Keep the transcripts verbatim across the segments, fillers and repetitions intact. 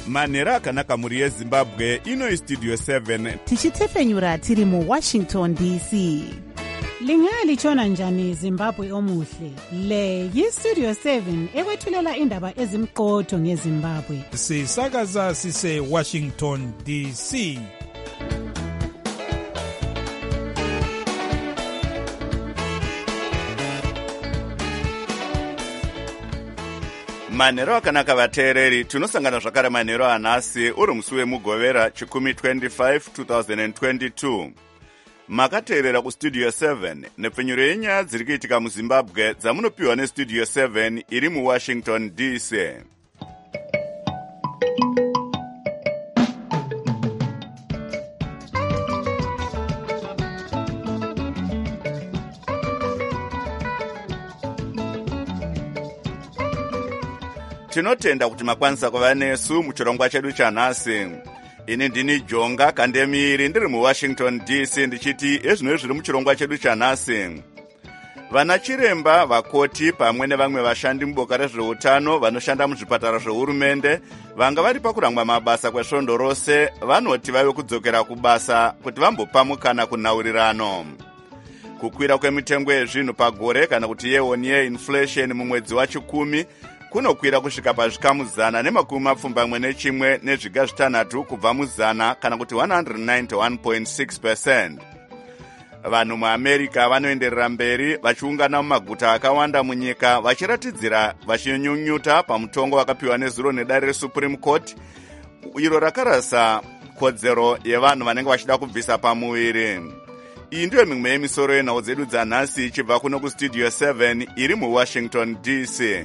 manhero akanaka mhuri yezimbabwe. Ino istudio seven tichitefenyura tiri muwashington D C. Lingalitshona njani Zimbabwe omuhle? Le yistudio seven ekwethulela indaba ezimqotho ngeZimbabwe. Sisakaza sise Washington D C. manhero akanaka vateereri, tinosangana zvakare manhero anhasi uri musi wemugovera chikumi twenty-five twenty twenty-two. Makateerera kustudio seven nepfenyuro yenyaya dziri kuitika muzimbabwe dzamunopiwa nestudio seven iri muwashington D C. Tinotenda kuti makwanisa kuva nesu muchirongwa chedu chanhasi. Ini ndini Jonga Kandemiri ndiri muWashington D C ndichiti ezvino zviri muchirongwa chedu chanhasi. Vana chiremba, vakoti pamwe nevamwe vashandi muboka rezveutano vanoshanda muzvipatara zvehurumende vanga vari pakurangwa mabasa kwesvondo rose vanoti vave kudzokera kubasa kuti vambopamukana kunhaurirano. Kukwira kwemitengo yezvinhu pagore kana kuti yeoni yeinflation mumwedzi wachikumi kunokwira kusvika pazvikamu zana nemakumi mapfumbamwe nechimwe nezviga zvitanhatu kubva muzana kana kuti one hundred ninety-one point six percent. Vanhu muAmerica vanoenderera mberi vachiungana mumaguta akawanda munyika vachiratidzira vachinyunyuta pamutongo wakapiwa nezuro nedare reSupreme Court iro rakarasa kodzero yevanhu vanenge vachida kubvisa pamuviri. Iyi ndiyo mimwe yemisoro yenhau dzedu dzanhasi ichibva kuno kustudio seven iri muWashington D C.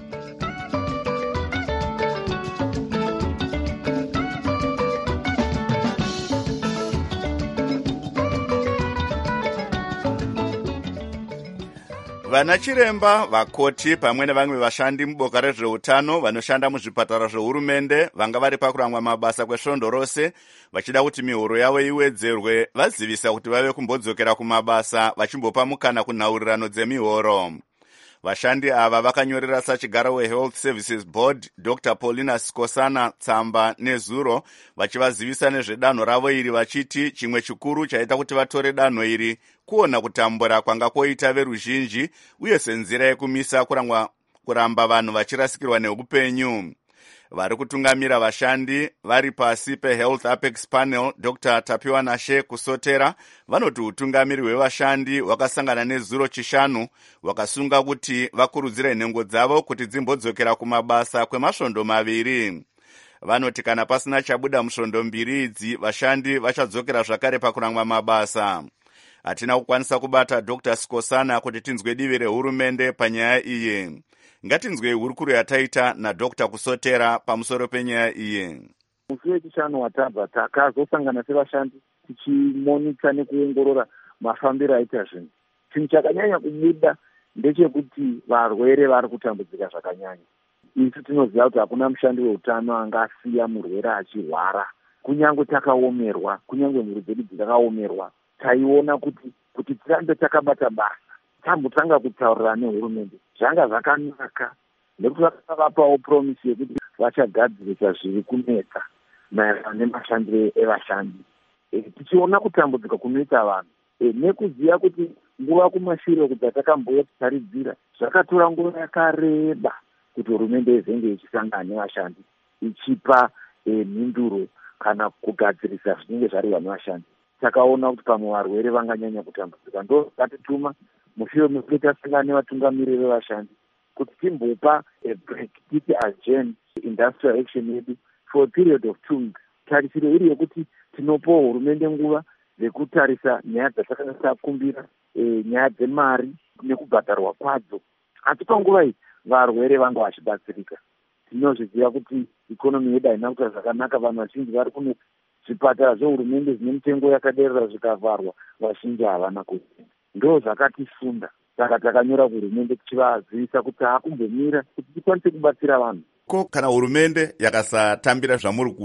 Vana chiremba, vakoti pamwe nevamwe vashandi muboka rezveutano vanoshanda muzvipatara zvehurumende vanga vari pakurangwa mabasa kwesvondo rose vachida kuti mihoro yavo iwedzerwe vazivisa kuti vave kumbodzokera kumabasa vachimbopamukana kunhaurirano dzemihoro. Vashandi ava vakanyorera sachigaro weHealth Services Board Doctor Paulina Skosana tsamba nezuro vachivazivisa nezvedanho ravo iri vachiti chimwe chikuru chaita kuti vatore danho iri kuona kutambura kwanga koita veruzhinji uye senzira yekumisa kurangwa kuramba vanhu vachirasikirwa neupenyu. Vari kutungamira vashandi vari pasi peHealth Apex Panel Doctor Tapiwa Nashe Kusotera vanoti utungamiri hwevashandi wakasangana nezuro chishanu wakasunga kuti vakurudzire nhengo dzavo kuti dzimbodzokera kumabasa kwemasvondo maviri. Vanoti kana pasina chabuda musvondo mbiri idzi vashandi vachadzokera zvakare pakurangwa mabasa. Hatina kukwanisa kubata Doctor Skosana kuti tinzwe divi rehurumende panyaya iyi. Ngatinzwe hurukuru yataita naDoctor Kusotera pamusoro penyaya iyi. Musi wechishanu watabva takazosangana sevashandi tichimonita nekuongorora mafambiro aita zvinhu. Chinhu chakanyanya kubuda ndechekuti varwere vari kutambudzika zvakanyanya. Isu tinoziva kuti hakuna mushandi weutano angasiya murwere achirwara. Kunyange takaomerwa, kunyange mhuri dzedu dzakaomerwa, taiona kuti kuti tirambe takabata basa. Tambotanga kutaurira nehurumende zvanga zvakanaka nekuti vakavapawo promise yekuti vachagadzirisa zviri kunetsa maererano nemashandiro evashandi. E, tichiona kutambudzika kunoita vanhu e, nekuziva kuti nguva kumashure kuti takambotsaridzira zvakatora nguva yakareba kuti hurumende izenge ichisangana nevashandi ichipa e, mhinduro kana kugadzirisa zvinenge zvariwa nevashandi. Takaona kuti pamwe varwere vanganyanya kutambudzika, ndo vakatituma mushure mekunge tasangana nevatungamiri vevashandi kuti timbopa break titi adjourn industrial action yedu for a period of two weeks. Tarisiro iri yekuti tinopawo hurumende nguva dzekutarisa nyaya dzatakanga takumbira, e, nyaya dzemari nekubhadharwa kwadzo. Asi panguva iyi varwere vanga vachibatsirika. Tinozviziva kuti ikonomi yedu haina kuita zvakanaka, vanhu vazhinji vari kuno zvipatara zvehurumende zvine mitengo yakaderera zvikavharwa, vazhinji havana kuenda. Ndo zvakatifunda, saka takanyora kuhurumende tichivazivisa kuti hakumbomira kuti tikwanise kubatsira vanhu. Ko kana hurumende yakasatambira zvamuri kuda,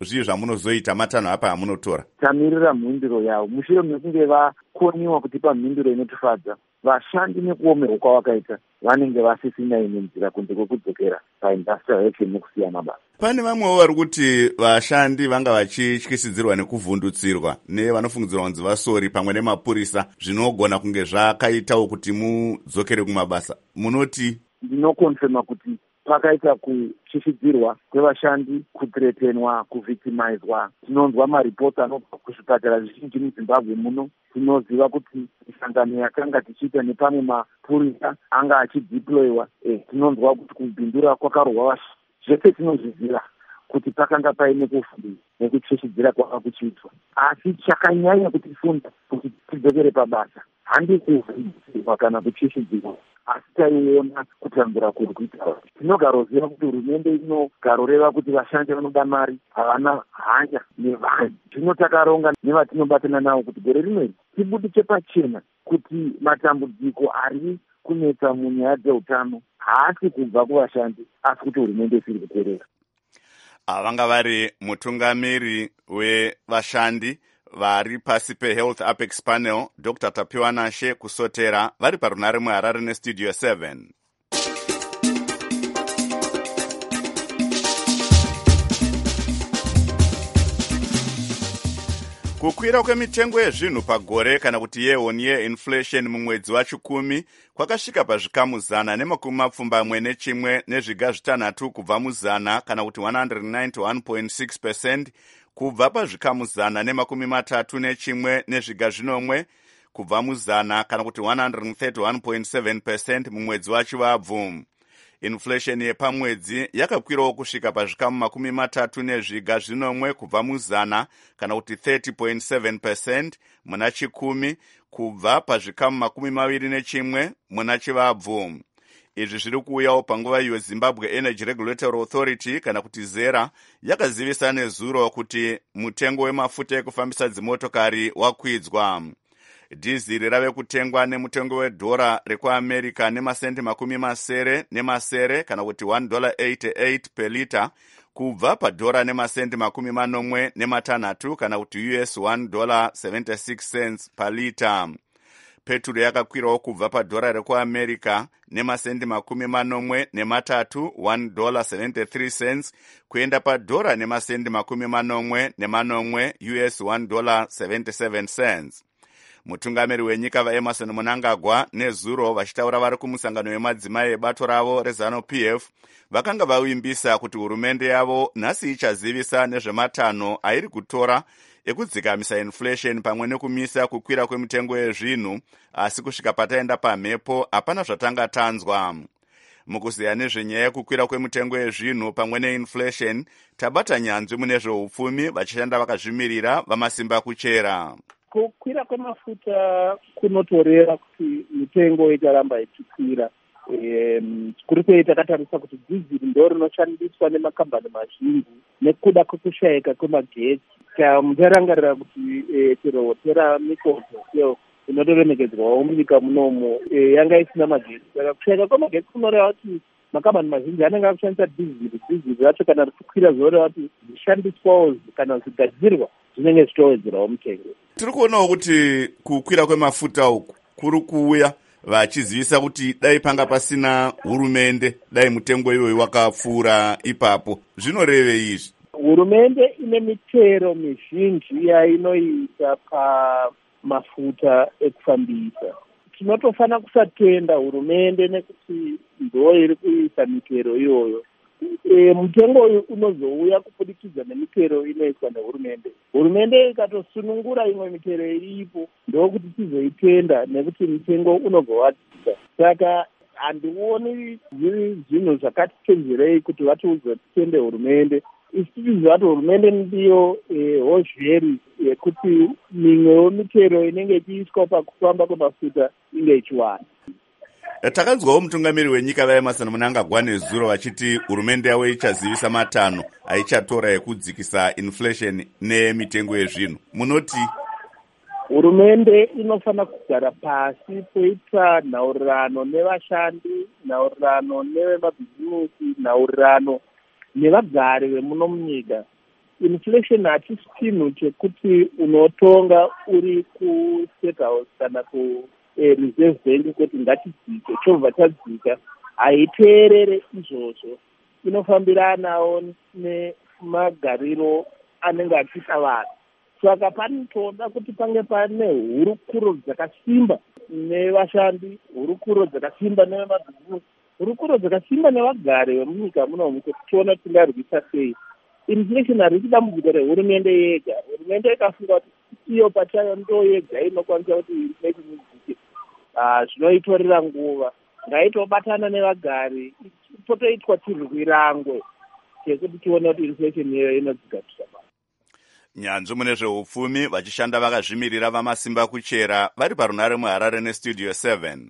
zvii zvamunozoita matanho apa amunotora? Tamirira mhinduro yavo. Mushure mekunge vakoniwa kutipa mhinduro inotifadza, vashandi nekuomerwa kwavakaita vanenge vasisina imwe nzira kunze kwekudzokera paindustrial action nekusiya mabasa. Pane vamwewo vari kuti vashandi vanga vachityisidzirwa nekuvhundutsirwa nevanofungidzirwa kunzi vasori pamwe nemapurisa, zvinogona kunge zvakaitawo kuti mudzokere kumabasa. Munoti? Ndinokonfirma kuti pakaita kutyisidzirwa kwevashandi, kuthreatenwa, kuvictimizwa. Tinonzwa maripoti anobva kuzvipatara zvizhinji muZimbabwe muno. Tinoziva kuti misangano yakanga tichiita nepamwe mapurisa anga achideployiwa. Eh, tinonzwa kuti kubhindura kwakarohwa vashandi. Zvese tinozviziva kuti pakanga paine kufundisa nekutyisidzira kwanga kuchiitwa. Asi chakanyanya kutifunda kuti tidzokere pabasa handi kuvhundutsirwa kana kutyisidzirwa, asi taiona kutambura kuri kuita. Tinogaroziva kuti hurumende inogaroreva kuti vashandi vanoda mari, havana hanya nevanhu. Zvino takaronga nevatinobatana navo kuti gore rimwe tibudise pachena kuti matambudziko ari kunetsa munyaya dzeutano haasi kubva kuvashandi, asi kuti hurumende isiri kuteerera. Vanga vari mutungamiri wevashandi vari pasi peHealth Apex Panel, Doctor Tapiwa Nashe kusotera, vari parunare muHarare neStudio seven. Kukwira kwemitengo yezvinhu pagore kana kuti yeon yeinflation mumwedzi wachikumi kwakasvika pazvikamu zana nemakumi mapfumbamwe nechimwe nezviga zvitanhatu kubva muzana kana kuti one hundred ninety-one point six percent kubva pazvikamu zana nemakumi matatu nechimwe nezviga zvinomwe kubva muzana kana kuti one hundred thirty-one point seven percent mumwedzi wachivabvu. Inflation yepamwedzi yakakwirawo kusvika pazvikamu makumi matatu nezviga zvinomwe kubva muzana kana kuti thirty point seven percent muna chikumi kubva pazvikamu makumi maviri nechimwe muna chivabvu. Izvi zviri kuuyawo panguva iyo Zimbabwe Energy Regulatory Authority kana kuti zera yakazivisa nezuro kuti mutengo wemafuta ekufambisa dzimotokari wakwidzwa. Dhiziri rave kutengwa nemutengo wedhora rekuAmerica nemasendi makumi masere nemasere kana kuti one dollar eighty-eight per liter kubva padhora nemasendi makumi manomwe nematanhatu kana kuti U S one dollar seventy-six cents per liter. Petro yakakwirawo kubva padhora rekuAmerica nemasendi makumi manomwe nematatu one dollar seventy-three cents kuenda padhora nemasendi makumi manomwe nemanomwe U S one dollar seventy-seven cents. Mutungamiri wenyika vaEmerson Mnangagwa nezuro vachitaura vari kumusangano wemadzimai ebato ravo reZANU-P F vakanga vavimbisa kuti hurumende yavo nhasi ichazivisa nezvematanho airi kutora ekudzikamisa inflation pamwe nekumisa kukwira kwemitengo yezvinhu, asi kusvika pataenda pamhepo hapana zvatanga tanzwa. Mukuziya nezvenyaya yekukwira kwemitengo yezvinhu pamwe neinflation, tabata nyanzvi mune zveupfumi vachishanda vakazvimirira vamasimba kuchera. Kukwira kwemafuta kunotoreva kuti mitengo itaramba ichikwira. Um, kuri kwei takatarisa kuti dhiziri ndo rinoshandiswa nemakambani mazhinji nekuda kwekushayika kwemagetsi. Mucharangarira kuti tirotera mikodho inotoremekedzwawo munyika munomu yanga isina magetsi. Saka kushayika kwemagetsi kunoreva kuti makambani mazhinji anenge akushandisa dhiziri. Dhiziri racho kana richikwira zvoreva kuti zvishandiswawo kana zvigadzirwa zvinenge zvichitowedzerawo mutengo. Tiri kuonawo kuti kukwira kwemafuta uku kuri kuuya vachizivisa kuti dai panga pasina hurumende dai mutengo iwoyo wakapfuura ipapo. Zvinoreve izvi? Hurumende ine mitero mizhinji yainoita pamafuta ekufambisa. Tinotofana kusatenda hurumende nekuti ndo iri kuisa mitero iyoyo. E, mutengo uyu unozouya kubudikidza nemitero inoiswa nehurumende. Hurumende ikatosunungura imwe mitero iripo ndokuti tizoitenda nekuti mutengo unobva wadzika. Saka handioni zviri zvinhu zvakati tenzerei kuti vatiudze titende hurumende. Isi tichiziva kuti hurumende ndiyo e, hozheri yekuti mimwewo mitero inenge ichiiswa pakufamba kwemafuta inge ichiwana. Takanzwawo mutungamiri wenyika vaEmerson Mnangagwa nezuro vachiti hurumende yavo ichazivisa matanho aichatora ekudzikisa inflation nemitengo yezvinhu. Munoti? Hurumende inofana kugara pasi poita nhaurirano nevashandi, nhaurirano nevemabhizimusi, nhaurirano nevagari vemuno munyika. inflation hatisi chinhu chekuti unotonga uri kustate house kana kureserve bank kuti ngatidzike chobva tadzika. Haiteerere izvozvo, inofambiranawo nemagariro anenge achiita vanhu. Saka panotoda kuti pange pane hurukuro dzakasimba nevashandi, hurukuro dzakasimba nevemabhizinesi, hurukuro dzakasimba nevagari vemunyika munomu kuti tione tingarwisa sei. Inflation harisi dambudziko rehurumende yega. Hurumende ikafunga kuti iyo pachayo ndo yega inokwanisa kuti inflation idzike, zvinoitorera nguva. Ngaitobatana nevagari, potoitwa chirwirangwe chekuti tione kuti inflation iyoyo inodzika kusaba. Nyanzvi mune zveupfumi vachishanda vakazvimirira vamasimba kuchera vari parunare muHarare nestudio seven.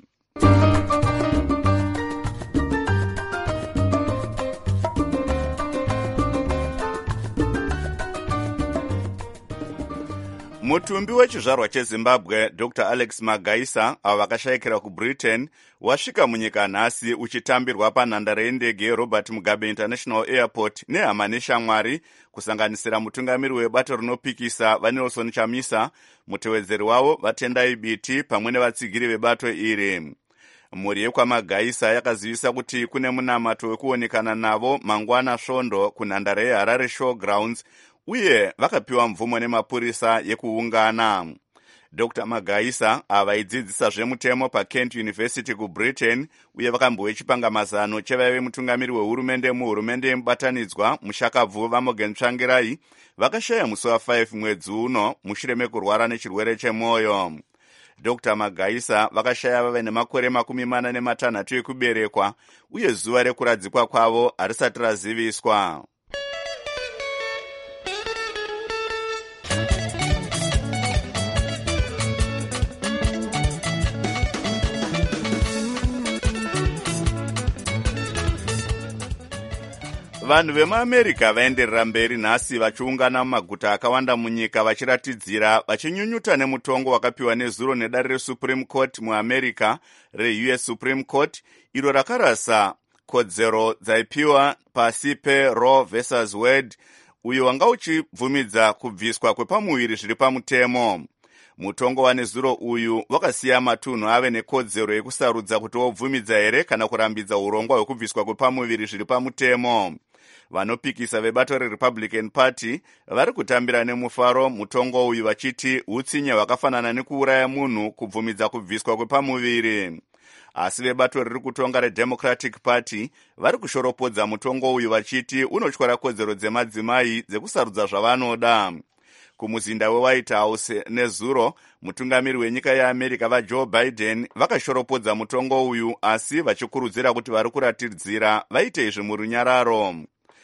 Mutumbi wechizvarwa cheZimbabwe Doctor Alex Magaisa, avo vakashayikira kuBritain, wasvika munyika nhasi uchitambirwa panhandare yendege yeRobert Mugabe International Airport nehama neshamwari, kusanganisira mutungamiri webato rinopikisa vaNelson Chamisa, mutevedzeri wavo vaTendai Biti pamwe nevatsigiri vebato iri. Mhuri yekwamagaisa yakazivisa kuti kune munamato wekuonekana navo mangwana svondo kunhandare yeHarare Showgrounds, uye vakapiwa mvumo nemapurisa yekuungana. Doctor Magaisa avaidzidzisa zvemutemo paKent University kuBritain, uye vakambouye chipangamazano chevaive mutungamiri wehurumende muhurumende yemubatanidzwa mushakabvu vaMorgan Tsvangirai vakashaya musi wa5 mwedzi uno mushure mekurwara nechirwere chemwoyo. Doctor Magaisa vakashaya vave nemakore makumi mana nematanhatu ekuberekwa, uye zuva rekuradzikwa kwavo harisati raziviswa. Vanhu vemuAmerica vaenderera mberi nhasi vachiungana mumaguta akawanda munyika vachiratidzira vachinyunyuta nemutongo wakapiwa nezuro nedare reSupreme Court muAmerica reU S Supreme Court, iro rakarasa kodzero dzaipiwa pasi peRoe versus Wade, uyo wanga uchibvumidza kubviswa kwepamuviri zviri pamutemo. Mutongo wanezuro uyu wakasiya matunhu ave nekodzero yekusarudza kuti wobvumidza here kana kurambidza urongwa hwekubviswa kwepamuviri zviri pamutemo. Vanopikisa vebato reRepublican Party vari kutambira nemufaro mutongo uyu vachiti hutsinye hwakafanana nekuuraya munhu kubvumidza kubviswa kwepamuviri. Asi vebato riri kutonga reDemocratic Party vari kushoropodza mutongo uyu vachiti unotyora kodzero dzemadzimai dzekusarudza zvavanoda. Kumuzinda weWhite House nezuro, mutungamiri wenyika yeAmerica vaJoe Biden vakashoropodza mutongo uyu, asi vachikurudzira kuti vari kuratidzira vaite izvi murunyararo.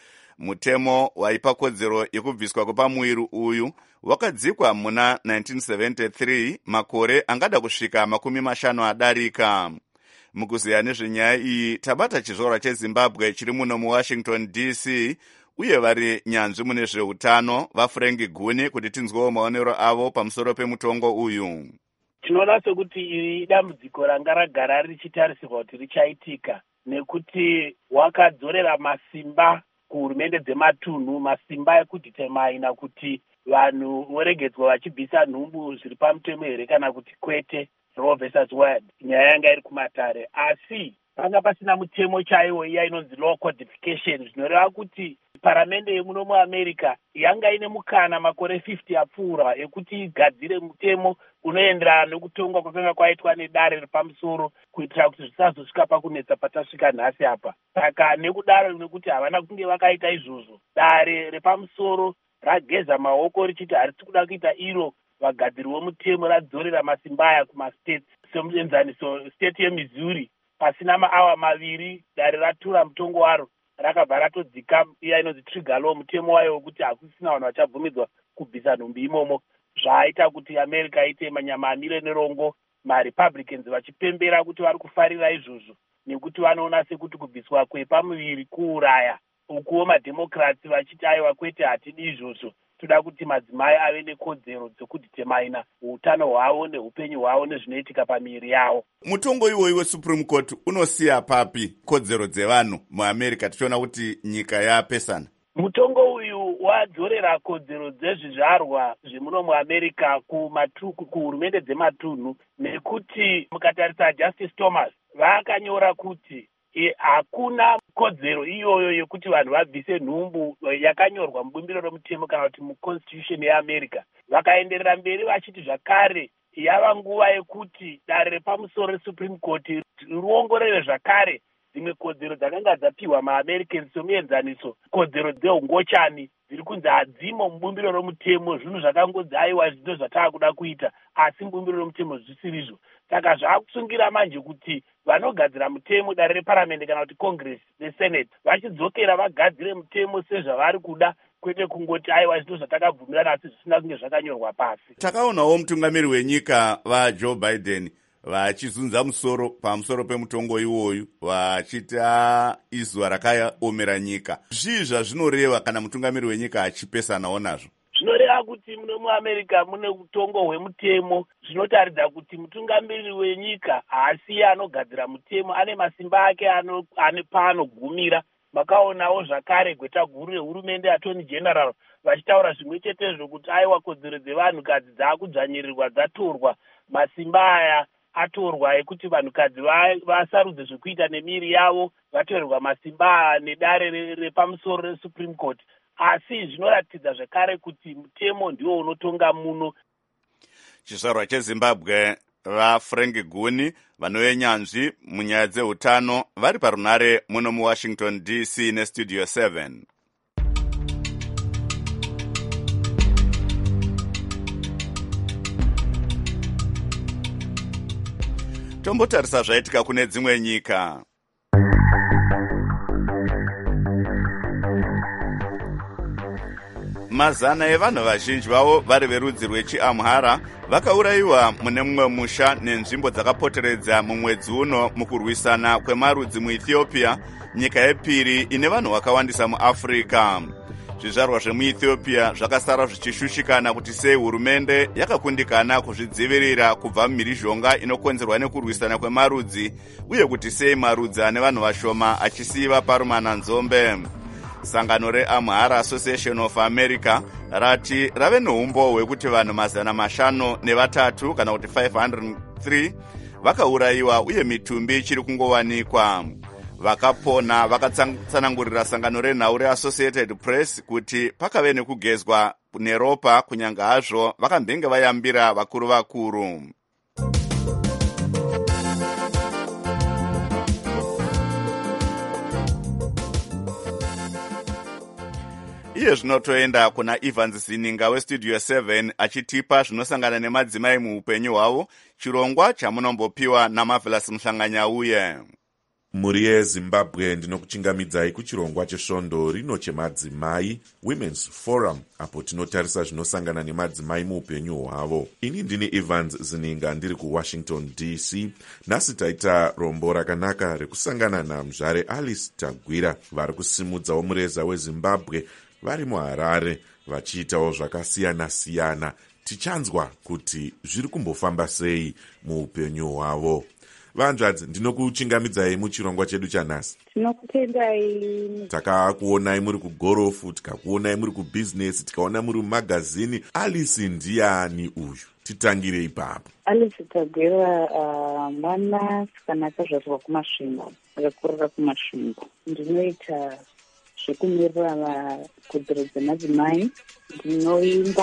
Mutemo waipa kodzero yekubviswa kwepamuviri uyu wakadzikwa muna nineteen seventy-three, makore angada kusvika makumi mashanu adarika. Mukuziya nezvenyaya iyi tabata chizvarwa cheZimbabwe chiri muno muWashington D C, uye vari nyanzvi mune zveutano vaFrank Guni kuti tinzwewo maonero avo pamusoro pemutongo uyu. Tinoona sekuti iri dambudziko ranga ragara richitarisirwa kuti richaitika, nekuti wakadzorera masimba kuhurumende dzematunhu, masimba ekudhitemaina kuti vanhu voregedzwa vachibvisa nhumbu zviri pamutemo here kana kuti kwete, Roe versus Wade, nyaya yanga iri kumatare. Asi panga pasina mutemo chaiwo iya inonzi law codification, zvinoreva kuti paramende yemuno muAmerica yanga ine mukana makore fifty apfuura ekuti igadzire mutemo unoenderana nekutongwa kwakanga kwaitwa nedare repamusoro, kuitira kuti zvisazosvika pakunetsa patasvika nhasi apa. Saka nekudaro nekuti havana kunge vakaita izvozvo, dare repamusoro rageza maoko richiti harisi kuda kuita iro vagadziri vomutemo radzorera masimba aya kumastates. Semuenzaniso, state yeMissouri pasina maawa maviri dare ratura mutongo waro rakabva ratodzika iya inonzi trigger law, mutemo wayo wekuti hakusisina vanhu vachabvumidzwa kubvisa nhumbi imomo, zvaaita kuti America iite manyama amire nerongo, maRepublicans vachipembera kuti vari kufarira izvozvo nekuti vanoona sekuti kubviswa kwepamuviri kuuraya, ukuwo maDemocrats vachiti aiwa kwete, hatidi izvozvo, toda kuti madzimai ave nekodzero dzekudhitemaina utano hwavo neupenyu hwavo nezvinoitika pamiviri yavo. Mutongo iwoyi weSupreme Court unosiya papi kodzero dzevanhu muAmerica tichiona kuti nyika yapesana? Mutongo uyu wadzorera kodzero dzezvizvarwa zvemuno muamerica kuhurumende dzematunhu, nekuti mukatarisa Justice Thomas vakanyora kuti E, hakuna kodzero iyoyo yekuti vanhu vabvise nhumbu yakanyorwa mubumbiro romutemo kana kuti muconstitution yeAmerica. Vakaenderera mberi vachiti zvakare yava nguva yekuti dare repamusoro reSupreme Court riongorore zvakare dzimwe kodzero dzakanga dzapiwa maAmericans somuenzaniso kodzero dzeungochani dziri kunzi hadzimo mubumbiro romutemo, zvinhu zvakangodzi aiwa zvito zvataakuda kuita asi mubumbiro romutemo zvisirizvo. Saka zvaakusungira manje kuti vanogadzira mutemo dare reparamende kana kuti Congress neSenate vachidzokera vagadzire mutemo sezvavari kuda, kwete kungoti aiwa zvito zvatakabvumirana asi zvisina kunge zvakanyorwa pasi. Takaonawo mutungamiri wenyika vaJoe Biden vachizunza musoro pamusoro pemutongo iwoyu vachita izuva rakaomera nyika. Zvii zvazvinoreva kana mutungamiri wenyika achipesanawo nazvo? Zvinoreva kuti muno muAmerica mune utongo hwemutemo. Zvinotaridza kuti mutungamiri wenyika haasi anogadzira mutemo, ane masimba ake ano, ane paanogumira. Makaonawo zvakare gweta guru rehurumende Attorney General vachitaura zvimwe chetezvo kuti aiwa kodzero dzevanhukadzi dzaakudzvanyirirwa dzatorwa, masimba aya atorwa ekuti vanhukadzi vasarudze zvekuita nemiri yavo, vatorerwa masimba nedare repamusoro reSupreme Court. Asi zvinoratidza zvakare kuti mutemo ndiwo unotonga muno. Chizvarwa cheZimbabwe vaFrank Guni vanoyenyanzvi munyaya dzeutano vari parunare muno muWashington D C nestudio seven. Tombotarisa zvaitika kune dzimwe nyika. Mazana evanhu vazhinji vavo vari verudzi rwechiAmhara vakaurayiwa mune mumwe musha nenzvimbo dzakapoteredza mumwedzi uno mukurwisana kwemarudzi muEthiopia, nyika yepiri ine vanhu vakawandisa muAfrica. Zvizvarwa zvemuEthiopia zvakasara zvichishushikana kuti sei hurumende yakakundikana kuzvidzivirira kubva mumhirizhonga inokonzerwa nekurwisana kwemarudzi, uye kuti sei marudzi ane vanhu vashoma achisiva parumana nzombe. Sangano reAmhara Association of America rati rave noumbo hwekuti vanhu mazana mashanu nevatatu kana kuti five hundred three vakaurayiwa uye mitumbi ichiri kungowanikwa. Vakapona vakatsanangurira sangano renhau reAssociated Press kuti pakave nekugezwa neropa kunyange hazvo vakambenge vayambira vakuru vakuru. Iye zvinotoenda kuna Evans Zininga westudio seven achitipa zvinosangana nemadzimai muupenyu hwavo, chirongwa chamunombopiwa naMarvelous Mhlanganyauye. Muri yeZimbabwe ndinokuchingamidzai kuchirongwa chesvondo rino chemadzimai Women's Forum, apo tinotarisa zvinosangana nemadzimai muupenyu hwavo. Ini ndini Evans Zininga ndiri kuWashington D C. Nhasi taita rombo rakanaka rekusangana naMzvare Alice Tagwira vari kusimudzawo mureza weZimbabwe vari muHarare vachiitawo zvakasiyana-siyana. Tichanzwa kuti zviri kumbofamba sei muupenyu hwavo. Vanzvadzi, ndinokuchingamidzai muchirongwa chedu chanhasi. Tinokutendai. Takakuonai muri kugorofu, tikakuonai muri kubusiness, tikaona muri mumagazini. Alice ndiani uyu? Titangire ipapo. Alice Tagwira uh, mwana sikana akazvarwa kumasvingo, akakurira kumasvingo. Ndinoita zvekumirira vakodzero dzemadzimai, ndinoimba.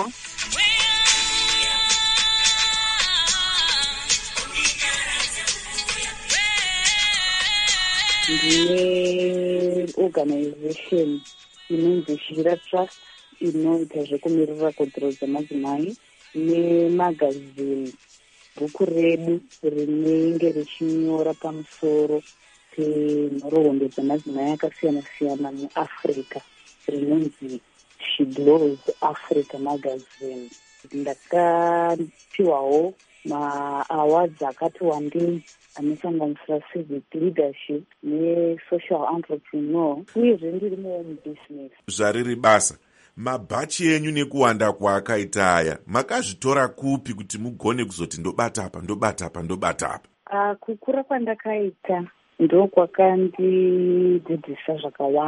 Ndine organization inonzi Shira Trust inoita zvekumirira kodzero dzemadzimai, nemagazini bhuku redu rinenge richinyora pamusoro penhoroondo dzemadzimai akasiyana-siyana muAfrica rinonzi She Glows Africa magazine. Ndakapiwawo ma-awards akati wandei anosanganisira civic leadership ne-social entrepreneur, uyezve ndirimuwo mubusiness. Zvariri basa, mabhachi enyu nekuwanda kwaakaita aya makazvitora kupi kuti mugone kuzoti ndobata apa ndobata apa ndobata apa? Uh, kukura kwandakaita ndokwakandidzidzisa zvakawanda.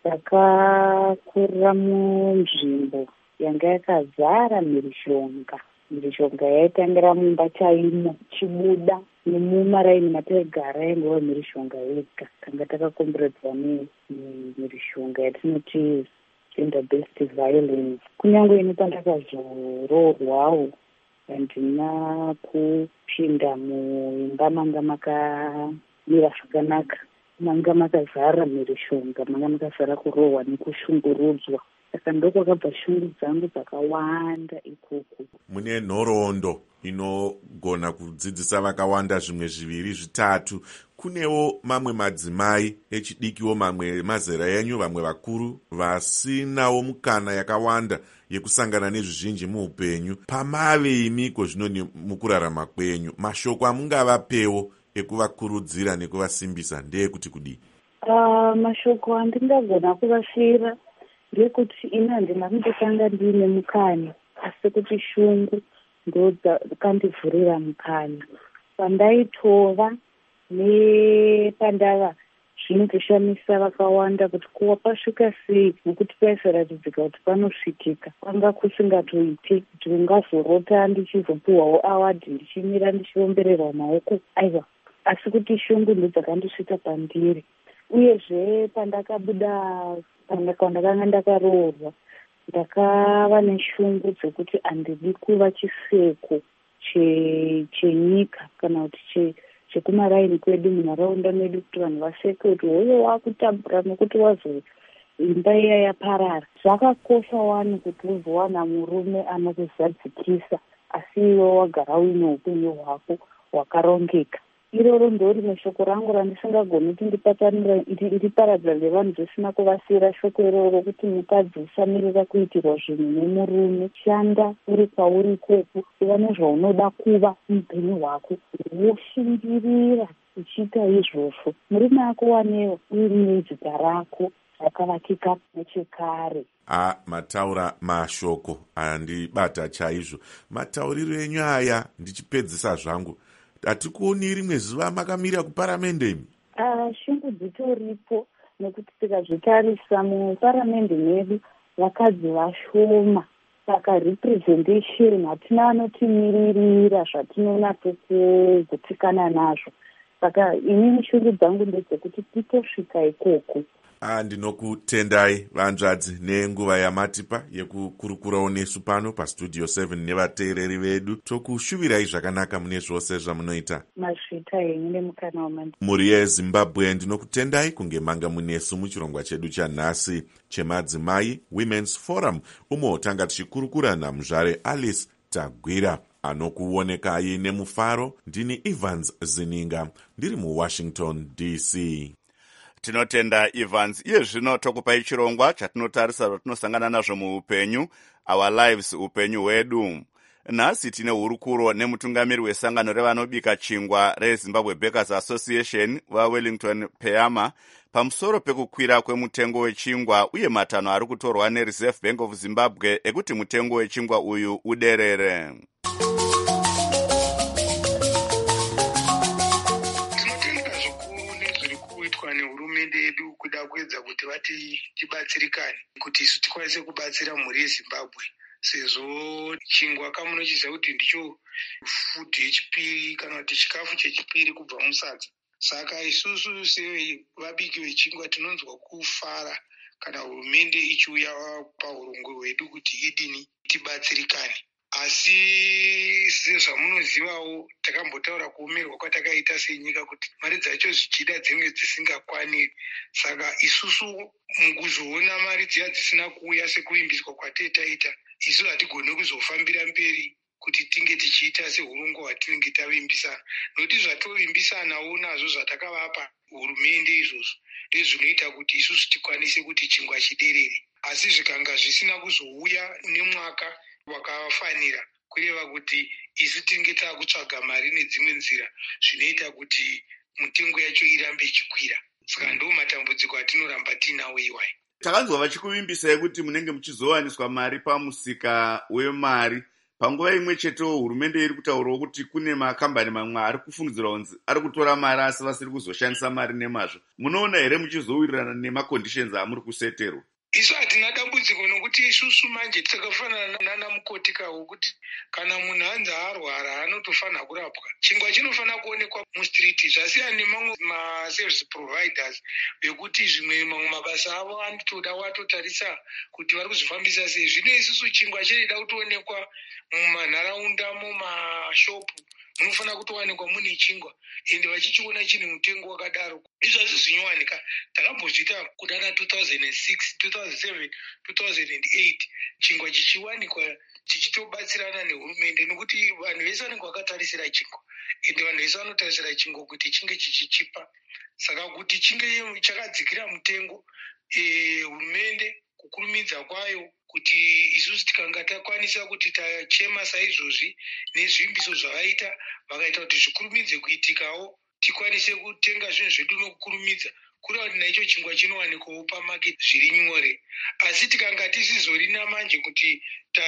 Takakurira munzvimbo yanga yakazara mhirishonga. Mhirishonga yaitangira mumba chaimo chibuda nemumaraini mataigara yaingova mhirishonga yega. Tanga takakomberedzwa nemhirishonga yatinoti gender based violence. Kunyange ine pandakazoroorwawo handina kupinda muimba manga makamira zvakanaka, manga makazara mhirishonga, manga makazara kurohwa nekushungurudzwa. Saka ndokwakabva shungu dzangu dzakawanda ikoko. Mune nhoroondo inogona kudzidzisa vakawanda zvimwe zviviri zvitatu. Kunewo mamwe madzimai echidikiwo, mamwe mazera yenyu, vamwe vakuru vasinawo mukana yakawanda yekusangana nezvizhinji muupenyu. Pamave imiko zvino mukurarama kwenyu, mashoko amungavapewo ekuvakurudzira nekuvasimbisa ndeyekuti kudii? Uh, mashoko andingagona kuvasiyira ndekuti ina handina kundotanga ndiine mukana, asi kuti shungu ndokandivhurira mukana. Pandaitova nepandava zvinotoshamisa vakawanda kuti kuwa pasvika sei, nekuti paisaratidzika kuti panosvikika kwanga kusingatoiti, kuti ungazorota ndichizopiwawo awadhi ndichimira ndichiombererwa maoko, aiwa. Asi kuti shungu ndodzakandisvika pandiri. Uyezve pandakabuda pandakanga ndakaroorwa ndakava neshungu dzekuti handidi kuva chiseko chenyika kana kuti chekumaraini kwedu munharaunda medu, kuti vanhu vaseke kuti hoyo wakutambura nekuti wazo imba iya yaparara. Zvakakosha wani kuti uzowana murume anokuzadzikisa asi iwe wagara uine upenyu hwako hwakarongeka. Iroro ndorine shoko rangu randisingagoni kuti ndipatanira ndiparadza nevanhu zvisina kuvasiyira shoko iroro, kuti mukadzi usamirira kuitirwa zvinhu nemurume. Shanda uri kwauri ikoko, iva nezvaunoda kuva muupenyu hwako, woshingirira uchiita izvozvo. Murume ako wanewo uine dzita rako rakavakika nechekare. A mataura mashoko andibata chaizvo. Matauriro enyu aya ndichipedzisa zvangu, hatikuoni rimwe zuva makamira kuparamende imi? Uh, shungu dzitoripo, nekuti tikazvitarisa muparamende medu vakadzi vashoma, saka representation hatina anotimiririra zvatinonato kugutsikana nazvo. Saka inini shungu dzangu ndedzekuti titosvika ikoko. Ah, ndinokutendai vanzvadzi nenguva yamatipa yekukurukurawo nesu pano pastudio seven nevateereri vedu. Tokushuvirai zvakanaka mune zvose zvamunoita. Mazvita henyu nemukana wamandi. Muri yeZimbabwe ndinokutendai kunge manga munesu muchirongwa chedu chanhasi chemadzimai Women's Forum, umo tanga tichikurukura namuzvare Alice Tagwira. Anokuonekai nemufaro ndini Evans Zininga, ndiri muWashington D C. Tinotenda Evans. Iye zvino tokupai chirongwa chatinotarisa zvatinosangana nazvo muupenyu, our lives, upenyu hwedu. Nhasi tine hurukuro nemutungamiri wesangano revanobika chingwa reZimbabwe Bakers Association vaWellington Peyama pamusoro pekukwira kwemutengo wechingwa uye matanho ari kutorwa neReserve Bank of Zimbabwe ekuti mutengo wechingwa uyu uderere. Nehurumende yedu kuda kuedza kuti vati tibatsirikane kuti isu tikwanise kubatsira mhuri yeZimbabwe, sezvo chingwa kamunochiziva kuti ndicho food yechipiri kana kuti chikafu chechipiri kubva musadza. Saka isusu sevabiki vechingwa tinonzwa kufara kana hurumende ichiuya pahurongwe hwedu kuti idini tibatsirikane. Asi sezvamunozivawo takambotaura kuomerwa kwatakaita senyika kuti mari dzacho zvichida dzinge dzisingakwaniri. Saka isusu mukuzoona mari dziya dzisina kuuya sekuvimbiswa kwatetaita, isu hatigone kuzofambira mberi kuti tinge tichiita sehurongwa hwatinenge tavimbisana. Nokuti zvatovimbisanawo nazvo zvatakavapa hurumende izvozvo ndezvinoita kuti isusu tikwanise kuti chingwa chiderere. Asi zvikanga zvisina kuzouya nemwaka wakafanira, kureva kuti isu tinge taakutsvaga mari nedzimwe nzira, zvinoita kuti mutengo yacho irambe ichikwira. Saka ndo matambudziko atinoramba tinawo iwayo. Takanzwa vachikuvimbisai kuti munenge muchizowaniswa mari pamusika wemari panguva imwe chetewo hurumende iri kutaurawo kuti kune makambani mamwe ari kufungidzira kunzi ari kutora mari asi vasiri kuzoshandisa mari nemazvo. Munoona here muchizowirirana nemaconditions amuri kuseterwa? Isu hatina dambudziko nokuti isusu manje takafanana nana mukoti kawo kuti kana munhu anzi arwara anotofanira kurapwa. Chingwa chinofanira kuonekwa mustriti zvasiyana nemamwe maservice providers bekuti zvimwe mamwe mabasa avo anotoda watotarisa kuti vari kuzvifambisa sei. Zvino isusu chingwa chirida kutoonekwa mumanharaunda mumashopu munofanira kutowanikwa mune chingwa ende vachichiona chine mutengo wakadaro. Izvo hazvizinyowanika. Takambozviita kudana two thousand six, two thousand seven, two thousand eight chingwa chichiwanikwa chichitobatsirana nehurumende nokuti vanhu vese vanenge vakatarisira chingwa ende vanhu vese vanotarisira chingwa kuti chinge chichichipa. Saka kuti chinge chakadzikira mutengo, hurumende kukurumidza kwayo kuti isusu tikanga takwanisa kuti tachema saizvozvi nezvimbiso zvavaita vakaita kuti zvikurumidze kuitikawo tikwanise kutenga zvinhu zvedu nokukurumidza kureva kuti naicho chingwa chinowanikwawo pamaketi zviri nyore. Asi tikanga tisizorina manje kuti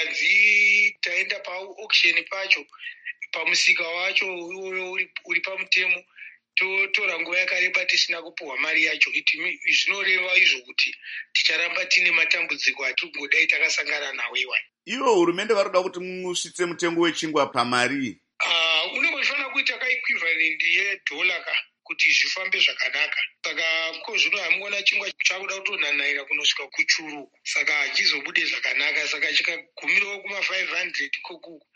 tanzi taenda paauction pacho pamusika wacho iwoyo uri pamutemo totora nguva yakareba tisina kupuhwa mari yacho. Zvinoreva izvo kuti ticharamba tine matambudziko atiri kungodai takasangana nawo iwa. Ivo hurumende vari kuda kuti musvitse mutengo wechingwa pamari? Uh, unenge uchifanira kuita kaequivalent yedhola ka kuti zvifambe zvakanaka. Saka ko zvino hamuona chingwa chakuda kutonanaira kunosvika kuchuru, saka hachizobude zvakanaka. Saka chikagumirawo kuma five hundred kokuku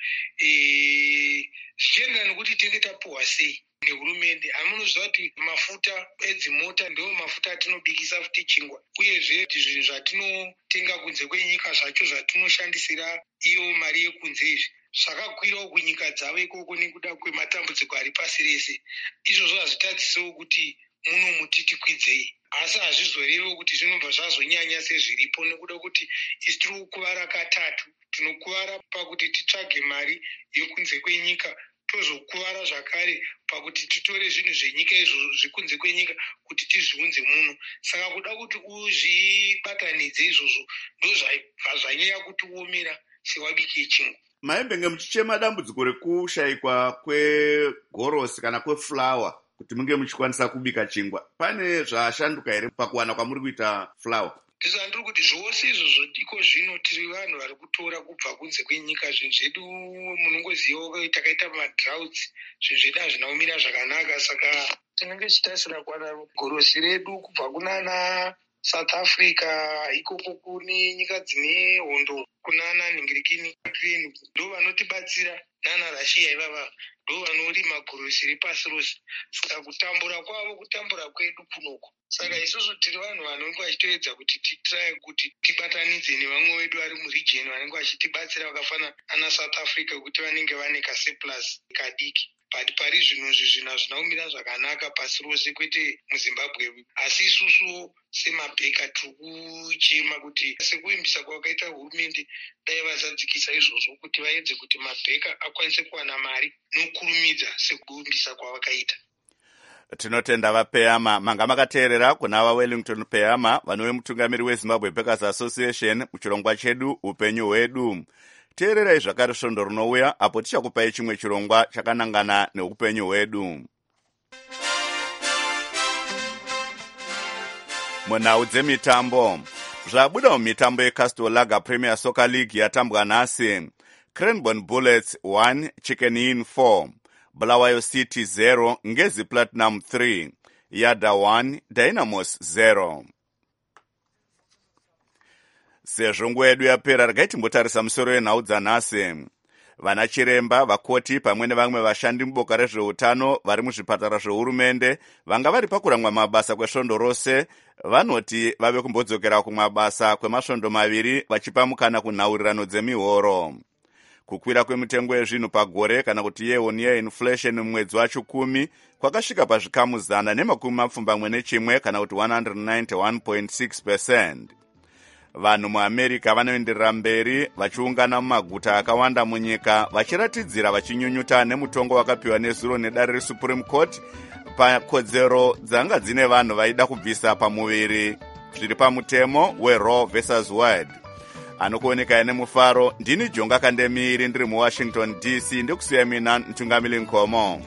zvichienderana nokuti tenge tapuhwa sei nehurumende. Hamunoziva kuti mafuta edzimota ndiwo mafuta atinobikisa futi chingwa, uyezve zvinhu zvatinotenga kunze kwenyika zvacho zvatinoshandisira iyo mari yekunze izvi zvakakwirawo kunyika dzavo ikoko nekuda kwematambudziko ari pasi rese. Izvozvo hazvitadzisewo kuti muno mutitikwidzei, asi hazvizorevo kuti zvinobva zvazonyanya sezviripo nekuda kuti isi tiri kukuvara katatu. Tinokuvara pakuti titsvage mari yekunze kwenyika, tozokuvara zvakare pakuti titore zvinhu zvenyika izvo zvekunze kwenyika kuti tizviunze muno. Saka kuda kuti uzvibatanidze izvozvo ndo zvanyanya kuti uomera sewabike chingwa. Maembenge muchichema dambudziko rekushayikwa kwegorosi kana kwefulawa kuti munge muchikwanisa kubika chingwa, pane zvashanduka here pakuwana kwamuri kuita fulawa? Ndizandiri kuti zvose izvozvo ndiko zvino tiri vanhu vari kutora kubva kunze kwenyika. Zvinhu zvedu munongozivawo takaita madroughts, zvinhu zvedu hazvina kumira zvakanaka. Saka tinenge tichitarisira kuwana gorosi redu kubva kunana South Africa, ikoko kune nyika dzine hondo kunana ningirikini Ukraine, ndo vanotibatsira nana Russia ivava ndo vanorima gorosi repasi rose. Saka kutambura kwavo kutambura kwedu kunoko. Saka isusu tiri vanhu vanenge vachitoedza kuti titry kuti tibatanidze nevamwe vedu vari muregion vanenge vachitibatsira vakafana ana South Africa kuti vanenge vane kasurplus kadiki. But pari zvinozvi zvinhu hazvina kumira zvakanaka pasi rose kwete muZimbabwe. Asi isusu semabheka tiri kuchema kuti sekuimbisa kwakaita hurumende dai vazadzikisa izvozvo kuti vaedze kuti mabheka akwanise kuwana mari nokurumidza sekuimbisa kwavakaita. Tinotenda vaPeyama. Manga makateerera kuna vaWellington Peyama, vanove mutungamiri weZimbabwe Bakers Association muchirongwa chedu upenyu hwedu. Teererai zvakare svondo rinouya apo tichakupai chimwe chirongwa chakanangana neupenyu hwedu. Munhau dzemitambo, zvabuda mumitambo yeCastel Lager Premier Soccer League yatambwa nhasi. Cranbourne Bullets one, Chicken Inn four, Bulawayo City zero, Ngezi Platinum three, Yada one, Dynamos zero. Sezvo nguva yedu yapera, regai timbotarisa musoro wenhau dzanhasi. Vana chiremba, vakoti pamwe nevamwe vashandi muboka rezveutano vari muzvipatara zvehurumende vanga vari pakuramwa mabasa kwesvondo rose vanoti vave kumbodzokera kumabasa kwemasvondo maviri vachipa mukana kunhaurirano dzemihoro. Kukwira kwemitengo yezvinhu pagore kana kuti yeon yeinflation mumwedzi wachikumi kwakasvika pazvikamu zana nemakumi mapfumbamwe nechimwe kana kuti one hundred ninety-one point six percent. Vanhu muAmerica vanoenderera mberi vachiungana mumaguta akawanda munyika vachiratidzira vachinyunyuta nemutongo wakapiwa nezuro nedare reSupreme Court pakodzero dzanga dzine vanhu vaida kubvisa pamuviri zviri pamutemo weRoe versus Wade. anokuoneka ine mufaro. Ndini Jonga Kandemiri ndiri muwashington D C ndikusiya mina Ntungamili Nkomo.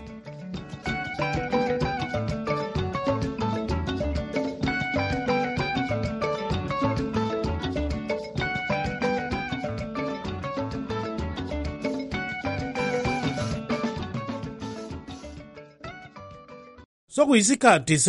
sokuyisikhathi